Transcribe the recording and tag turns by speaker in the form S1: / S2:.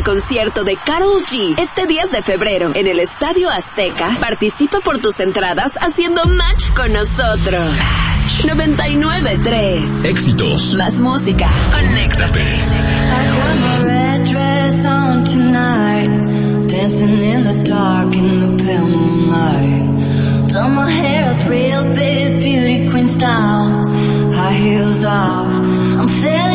S1: concierto de Karol G este 10 de febrero en el Estadio Azteca, participa por tus entradas haciendo match con nosotros. 99.3
S2: Éxitos.
S1: Más música. Conéctate.
S3: I got my red dress on tonight.